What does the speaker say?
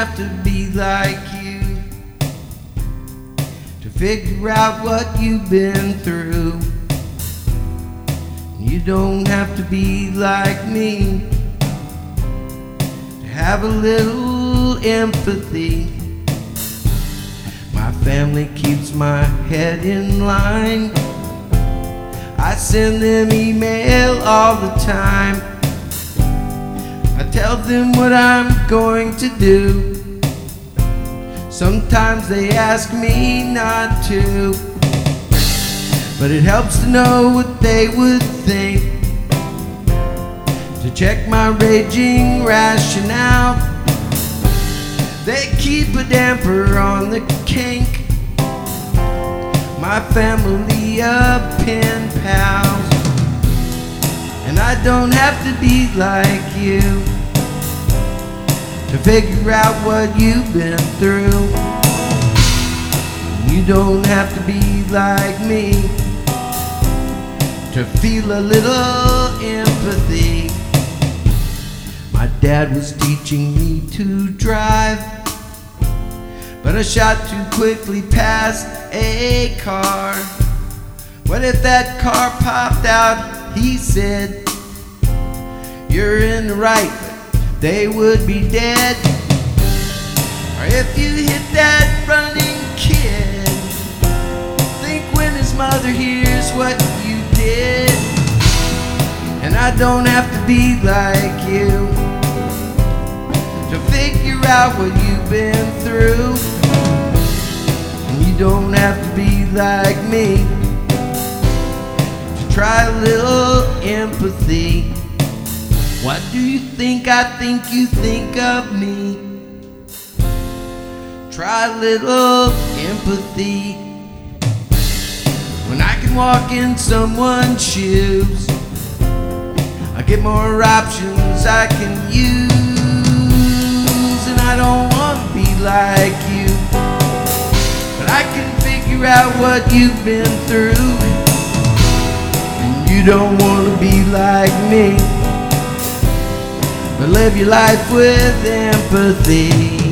have to be like you to figure out what you've been through. You don't have to be like me to have a little empathy. My family keeps my head in line. I send them email all the time. I tell them what I'm going to do. Sometimes they ask me not to, but it helps to know what they would think, to check my raging rationale. They keep a damper on the kink. My family of pen pals, and I don't have to be like you to figure out what you've been through. You don't have to be like me to feel a little empathy. My dad was teaching me to drive, but I shot too quickly past a car. What if that car popped out? He said, you're in the right, but they would be dead. Or if you hit that running kid, think when his mother hears what you did. And I don't have to be like you to figure out what you've been through. And you don't have to be like me to try a little empathy. What do you think I think you think of me? Try a little empathy. When I can walk in someone's shoes, I get more options I can use. And I don't want to be like you, but I can figure out what you've been through. And you don't want to be like me, but live your life with empathy.